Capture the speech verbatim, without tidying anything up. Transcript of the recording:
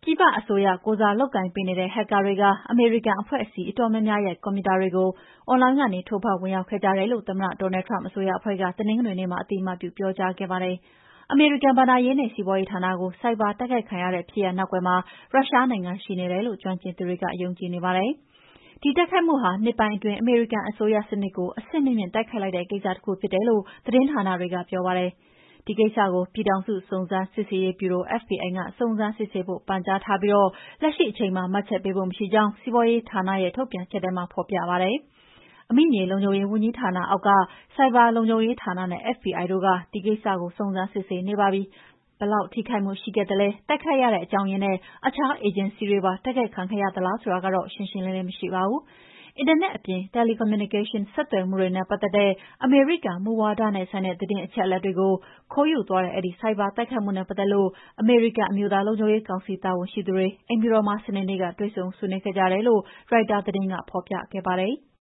ပြည်ပအစိုးရကိုယ်စားလုပ်ကိုင်ပေးနေတဲ့ Hacker တွေကအမေရိကန်အဖွဲ့အစည်းအတော်များများရဲ့ကွန်ပျူတာတွေကိုအွန်လိုင်းကနေထိုးဖောက်ဝင်ရောက်ခဲ့ကြတယ်လို့သမ္မတ Donald Trump အစိုးရအဖွဲ့ကတနင်္ဂနွေနေ့မှာအသိအမှတ်ပြုပြောကြားခဲ့ပါတယ်။အမေရိကန်ဘဏ္ဍာရေးနဲ့စီးပွားရေးဌာနကိုဆိုက်ဘာတိုက်ခိုက်ခံရတဲ့ဖြစ်ရပ်နောက်ကွယ်မှာရုရှားနိုင်ငံရှိနေတယ်လို့ကျွမ်းကျင်သူတွေကယုံကြည်နေပါတယ်။ဒီတိုက်ခိုက်မှုဟာနှစ်ပိုင်းအတွင်းအမေရိကန်အစိုးရစနစ်ကိုအဆင့်မြင့်မြင့်တိုက်ခိုက်လိုက်တဲ့ကိစ္စတခုဖြစ်တယ်လို့သတင်းဌာနတွေကပြောပါတယ်။ဒီကိစ္စကိုပြည်ထောင်စုစုံစမ်းစစ်ဆေးရေးဗျူရို F B I ကစုံစမ်းစစ်ဆေးဖို့ပန်ကြားထားပြီးလက်ရှိအချိန်မှာမှတ်ချက်ပေးဖို့မရှိကြောင်းစီးပွားရေးဌာနရဲ့ထုတ်ပြန်ချက်ထဲမှာဖော်ပြပါတယ်။အမိမြေလုံခြုံရေးဝန်ကြီးဌာနအောက်ကဆိုက်ဘာလုံခြုံရေးဌာနနဲ့ F B I တို့ကဒီကိစ္စကိုစုံစမ်းစစ်ဆေးနေပါပြီ။ဘယ်လောက်ထိခိုက်မှုရှိခဲ့သလဲတိုက်ခိုက်ရတဲ့အကြောင်းရင်းနဲ့အခြားအေဂျင်စီတွေပါတိုက်ခိုက်ခံခဲ့ရသလားဆိုတာကတော့ရှင်းရှင်းလင်းလင်းမရှိပါဘူး။အင်တာနက်အပြင် Telecommunication ဆက်သွယ်မှုတွေနဲ့ပတ်သက်တဲ့အမေရိကန်မူဝါဒနဲ့ဆိုင်တဲ့သတင်းအချက်အလက်တွေကိုခိုးယူသွားတဲ့အဲဒီဆိုက်ဘာတိုက်ခိုက်မှုနဲ့ပတ်သက်လို့အမေရိကန်အမျိုးသားလုံခြုံရေးကောင်စီတာဝန်ရှိသူတွေအိမ်ဖြူတော်မှာစနေနေ့ကတွေ့ဆုံဆွေးနွေးခဲ့ကြတယ်လို့ရိုက်တာသတင်းကဖော်ပြခဲ့ပါတယ်။